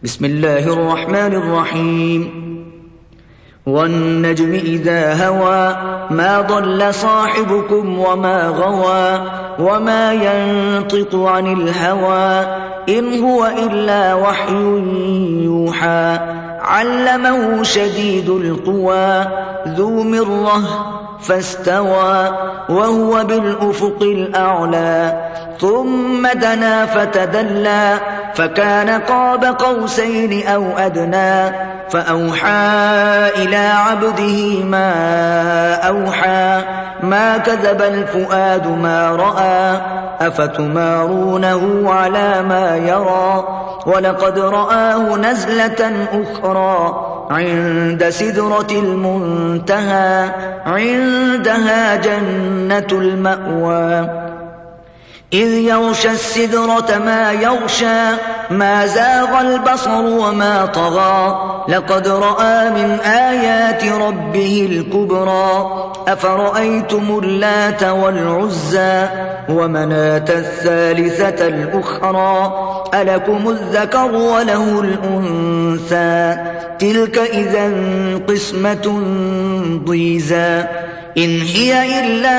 بسم الله الرحمن الرحيم والنجم إذا هوى ما ضل صاحبكم وما غوى وما ينطق عن الهوى إن هو إلا وحي يوحى علمه شديد القوى ذو مرة فاستوى وهو بالأفق الأعلى ثم دنا فتدلى فكان قاب قوسين أو أدنى فأوحى إلى عبده ما أوحى ما كذب الفؤاد ما رأى أفتمارونه على ما يرى ولقد رآه نزلة أخرى عند سدرة المنتهى عندها جنة المأوى إذ يغشى السدرة ما يغشى ما زاغ البصر وما طغى لقد رأى من آيات ربه الكبرى أفرأيتم اللات والعزى ومناة الثالثة الأخرى ألكم الذكر وله الأنثى تلك إذا قسمة ضيزى إن هي إلا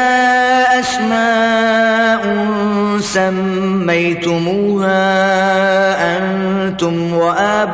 أسماء سميتموها أنتم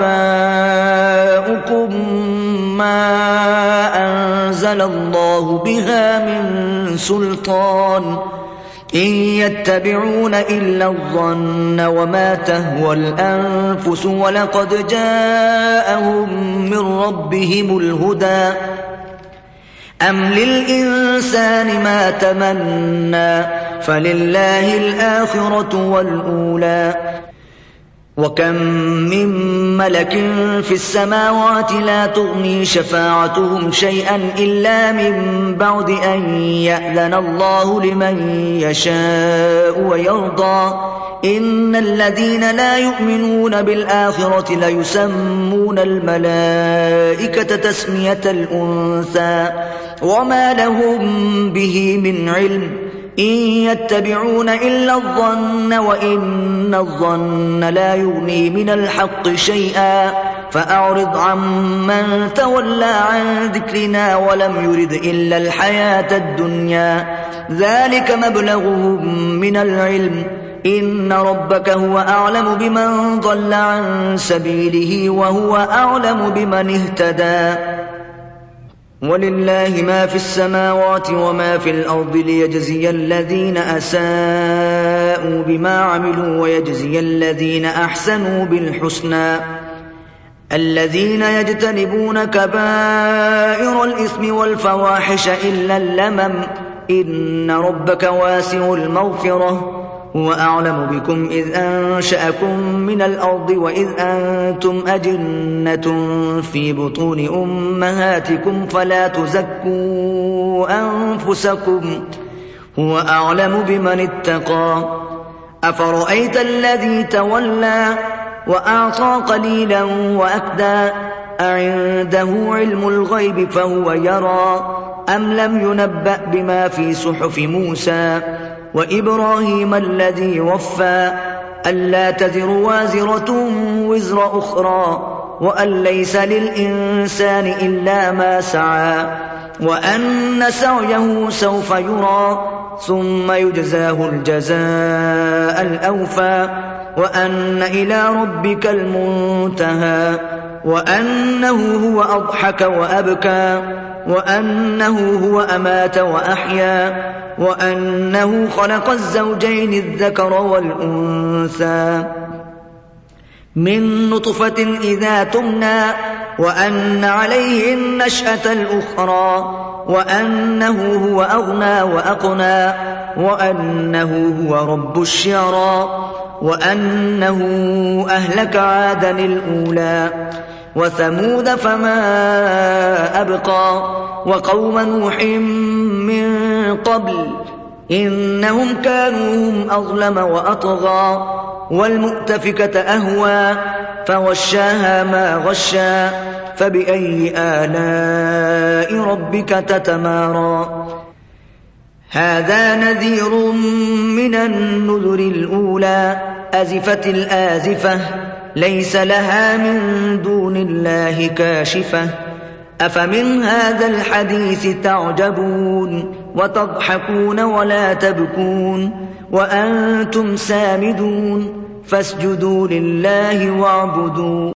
وآباؤكم ما أنزل الله بها من سلطان إن يتبعون إلا الظن وما تهوى الأنفس ولقد جاءهم من ربهم الهدى أم للإنسان ما تمنى فلله الآخرة والأولى وكم من ملك في السماوات لا تغني شفاعتهم شيئا إلا من بعد أن يأذن الله لمن يشاء ويرضى إن الذين لا يؤمنون بالآخرة ليسمون الملائكة تسمية الأنثى وما لهم به من علم إن يتبعون إلا الظن وإن الظن لا يغني من الحق شيئا فأعرض عمن تولى عن ذكرنا ولم يرد إلا الحياة الدنيا ذلك مبلغهم من العلم إن ربك هو أعلم بمن ضل عن سبيله وهو أعلم بمن اهتدى ولله ما في السماوات وما في الأرض ليجزي الذين أساءوا بما عملوا ويجزي الذين أحسنوا بالحسنى الذين يجتنبون كبائر الإثم والفواحش إلا اللمم إن ربك واسع المغفرة هو أعلم بكم إذ أنشأكم من الأرض وإذ أنتم أجنة في بطون أمهاتكم فلا تزكوا أنفسكم هو أعلم بمن اتقى أفرأيت الذي تولى وأعطى قليلا وأكدى أعنده علم الغيب فهو يرى أم لم ينبأ بما في صحف موسى وإبراهيم الذي وفى ألا تزر وازرة وزر أخرى وأن ليس للإنسان إلا ما سعى وأن سعيه سوف يرى ثم يجزاه الجزاء الأوفى وأن إلى ربك المنتهى وأنه هو أضحك وأبكى وأنه هو أمات وأحيا وأنه خلق الزوجين الذكر والأنثى من نطفة إذا تمنى وأن عليه النشأة الأخرى وأنه هو أغنى وأقنى وأنه هو رب الشعرى وأنه أهلك عادا الأولى وثمود فما أبقى وقوم نوح من قبل إنهم كانوا هم أظلم وأطغى والمؤتفكة أهوى فغشاها ما غشى فبأي آلاء ربك تتمارى هذا نذير من النذر الأولى أزفت الآزفة ليس لها من دون الله كاشفة أفمن هذا الحديث تعجبون وتضحكون ولا تبكون وأنتم سامدون فاسجدوا لله واعبدوا